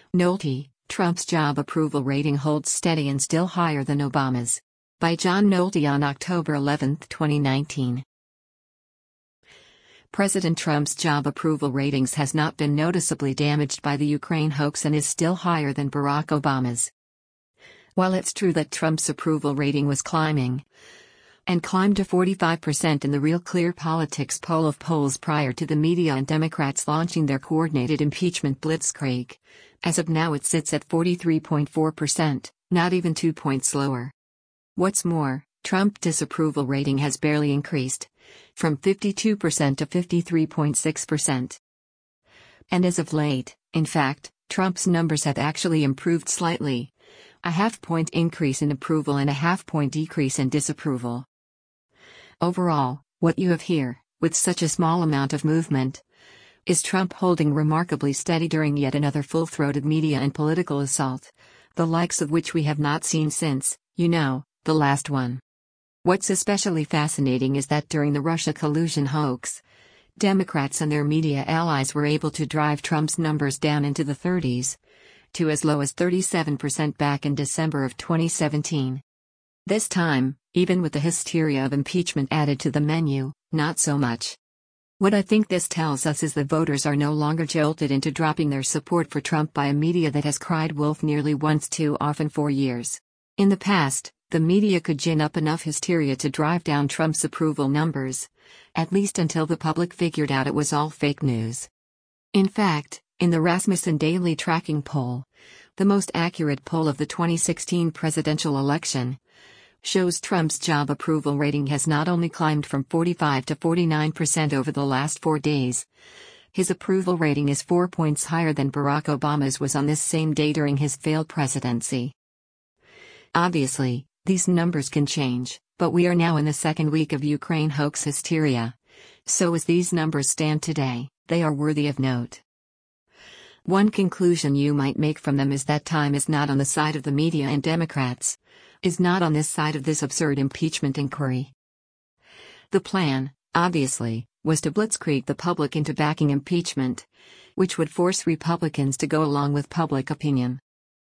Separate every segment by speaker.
Speaker 1: Nolte, Trump's job approval rating holds steady and still higher than Obama's. By John Nolte on October 11, 2019. President Trump's job approval ratings has not been noticeably damaged by the Ukraine hoax and is still higher than Barack Obama's. While it's true that Trump's approval rating was climbing, and climbed to 45% in the Real Clear Politics poll of polls prior to the media and Democrats launching their coordinated impeachment blitzkrieg, as of now it sits at 43.4%, not even 2 points lower. What's more, Trump's disapproval rating has barely increased, from 52% to 53.6%. And as of late, in fact, Trump's numbers have actually improved slightly. A half-point increase in approval and a half-point decrease in disapproval. Overall, what you have here, with such a small amount of movement, is Trump holding remarkably steady during yet another full-throated media and political assault, the likes of which we have not seen since, the last one. What's especially fascinating is that during the Russia collusion hoax, Democrats and their media allies were able to drive Trump's numbers down into the 30s, to as low as 37% back in December of 2017. This time, even with the hysteria of impeachment added to the menu, not so much. What I think this tells us is the voters are no longer jolted into dropping their support for Trump by a media that has cried wolf nearly once too often for years. In the past, the media could gin up enough hysteria to drive down Trump's approval numbers, at least until the public figured out it was all fake news. In fact, in the Rasmussen Daily Tracking Poll, the most accurate poll of the 2016 presidential election, shows Trump's job approval rating has not only climbed from 45 to 49% over the last 4 days, his approval rating is 4 points higher than Barack Obama's was on this same day during his failed presidency. Obviously, these numbers can change, but we are now in the second week of Ukraine hoax hysteria. So as these numbers stand today, they are worthy of note. One conclusion you might make from them is that time is not on the side of the media and Democrats, is not on this side of this absurd impeachment inquiry. The plan, obviously, was to blitzkrieg the public into backing impeachment, which would force Republicans to go along with public opinion.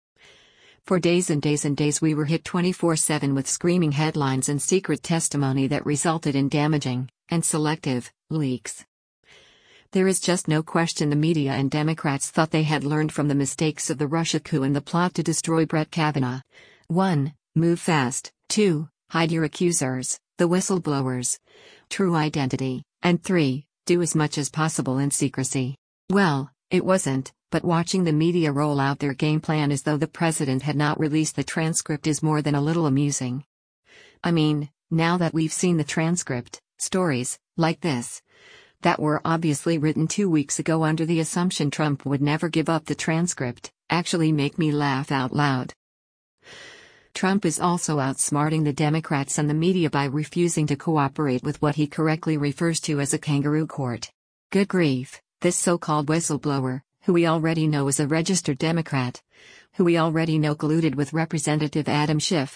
Speaker 1: For days and days and days we were hit 24/7 with screaming headlines and secret testimony that resulted in damaging, and selective, leaks. There is just no question the media and Democrats thought they had learned from the mistakes of the Russia coup and the plot to destroy Brett Kavanaugh. 1. Move fast. 2. Hide your accusers, the whistleblowers. True identity. And 3. Do as much as possible in secrecy. Well, it wasn't, but watching the media roll out their game plan as though the president had not released the transcript is more than a little amusing. I mean, now that we've seen the transcript, stories, like this, that were obviously written 2 weeks ago under the assumption Trump would never give up the transcript, actually make me laugh out loud. Trump is also outsmarting the Democrats and the media by refusing to cooperate with what he correctly refers to as a kangaroo court. Good grief, this so-called whistleblower, who we already know is a registered Democrat, who we already know colluded with Representative Adam Schiff,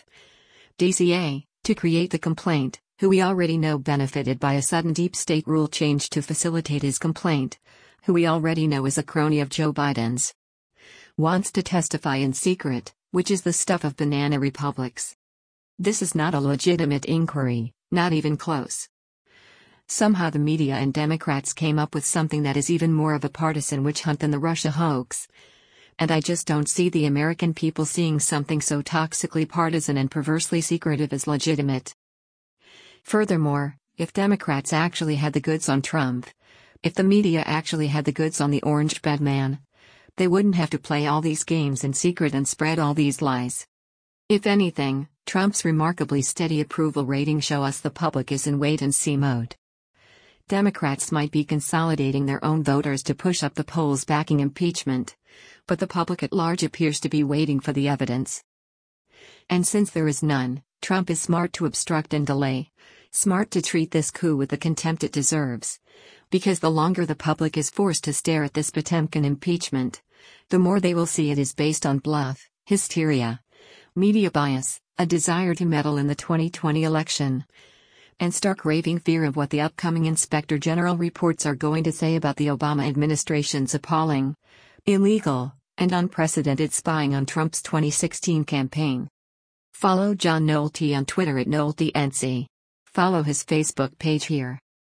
Speaker 1: DCA, to create the complaint, who we already know benefited by a sudden deep state rule change to facilitate his complaint, who we already know is a crony of Joe Biden's, wants to testify in secret, which is the stuff of banana republics. This is not a legitimate inquiry, not even close. Somehow the media and Democrats came up with something that is even more of a partisan witch hunt than the Russia hoax. And I just don't see the American people seeing something so toxically partisan and perversely secretive as legitimate. Furthermore, if Democrats actually had the goods on Trump, if the media actually had the goods on the orange bed man, they wouldn't have to play all these games in secret and spread all these lies. If anything, Trump's remarkably steady approval ratings show us the public is in wait-and-see mode. Democrats might be consolidating their own voters to push up the polls backing impeachment, but the public at large appears to be waiting for the evidence. And since there is none, Trump is smart to obstruct and delay, smart to treat this coup with the contempt it deserves, because the longer the public is forced to stare at this Potemkin impeachment, the more they will see it is based on bluff, hysteria, media bias, a desire to meddle in the 2020 election, and stark raving fear of what the upcoming Inspector General reports are going to say about the Obama administration's appalling, illegal, and unprecedented spying on Trump's 2016 campaign. Follow John Nolte on Twitter at NolteNC. Follow his Facebook page here.